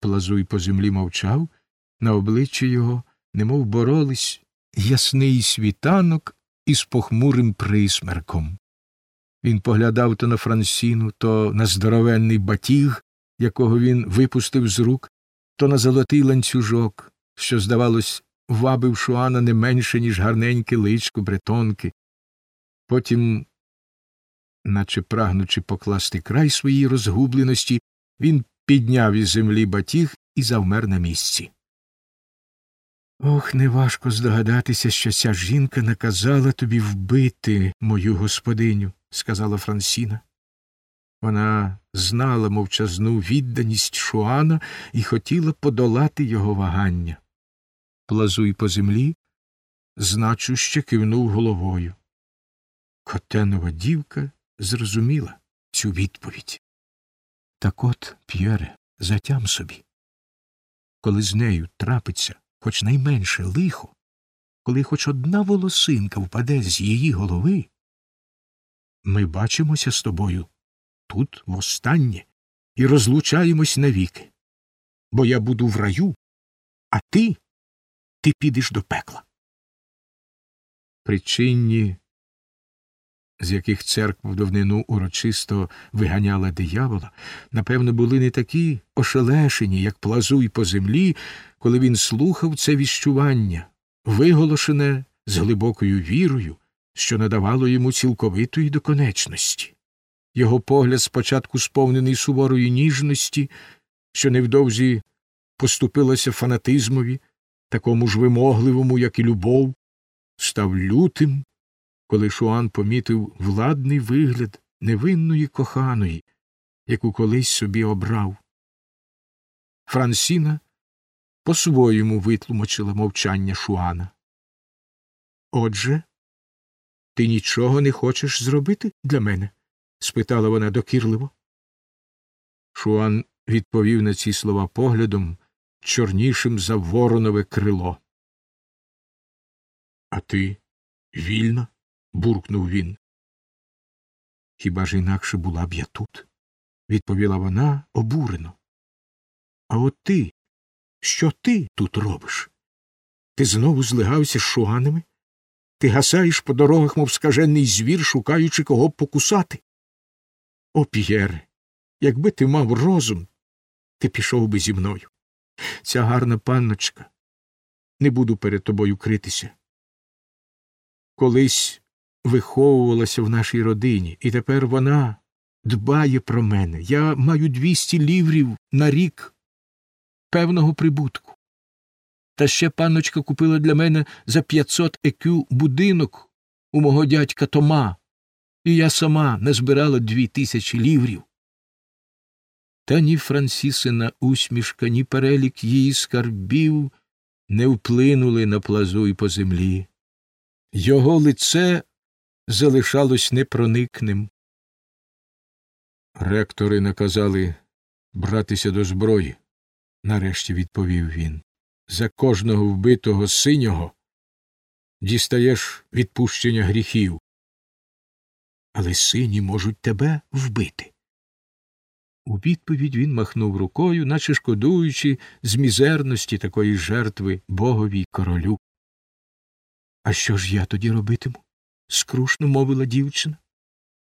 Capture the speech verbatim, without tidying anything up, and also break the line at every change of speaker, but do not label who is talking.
Плазуй по землі мовчав, на обличчі його немов боролись ясний світанок із похмурим присмерком. Він поглядав то на Франсіну, то на здоровенний батіг, якого він випустив з рук, то на золотий ланцюжок, що, здавалось, вабив Шуана не менше, ніж гарненьке личко бретонки. Потім, наче прагнучи покласти край своїй розгубленості, він підняв із землі батіг і завмер на місці. «Ох, неважко здогадатися, що ця жінка наказала тобі вбити мою господиню», – сказала Франсіна. Вона знала мовчазну відданість Шуана і хотіла подолати його вагання. Плазуй по землі значуще кивнув головою. Котенова дівка зрозуміла цю відповідь. Так от, П'єре, затям собі. Коли з нею трапиться хоч найменше лихо, коли хоч одна волосинка впаде з її голови, ми бачимося з тобою тут востаннє і розлучаємось навіки, бо я буду в раю, а ти, ти підеш до пекла. Причинні, з яких церква в давнину урочисто виганяла диявола, напевно, були не такі ошелешені, як Плазуй по землі, коли він слухав це віщування, виголошене з глибокою вірою, що надавало йому цілковитої доконечності. Його погляд, спочатку сповнений суворої ніжності, що невдовзі поступилася фанатизмові, такому ж вимогливому, як і любов, став лютим, коли Шуан помітив владний вигляд невинної коханої, яку колись собі обрав. Франсіна по-своєму витлумачила мовчання Шуана. «Отже, ти нічого не хочеш зробити для мене?» – спитала вона докірливо. Шуан відповів на ці слова поглядом, чорнішим за воронове крило. «А ти вільна?» – буркнув він. «Хіба ж інакше була б я тут?» – відповіла вона обурено. «А от ти, що ти тут робиш? Ти знову злигався з Шуанами? Ти гасаєш по дорогах, мов скажений звір, шукаючи кого б покусати? О, П'єре, якби ти мав розум, ти пішов би зі мною. Ця гарна панночка, не буду перед тобою критися, колись виховувалася в нашій родині, і тепер вона дбає про мене. Я маю двісті ліврів на рік певного прибутку. Та ще панночка купила для мене за п'ятсот екю будинок у мого дядька Тома, і я сама назбирала дві тисячі ліврів». Та ні Франсісина усмішка, ні перелік її скарбів не вплинули на Плазуй по землі. Його лице залишалось непроникним. «Ректори наказали братися до зброї», – нарешті відповів він. «За кожного вбитого синього дістаєш відпущення гріхів». «Але сині можуть тебе вбити». У відповідь він махнув рукою, наче шкодуючи з мізерності такої жертви богові й королю. «А що ж я тоді робитиму?» – скрушно мовила дівчина.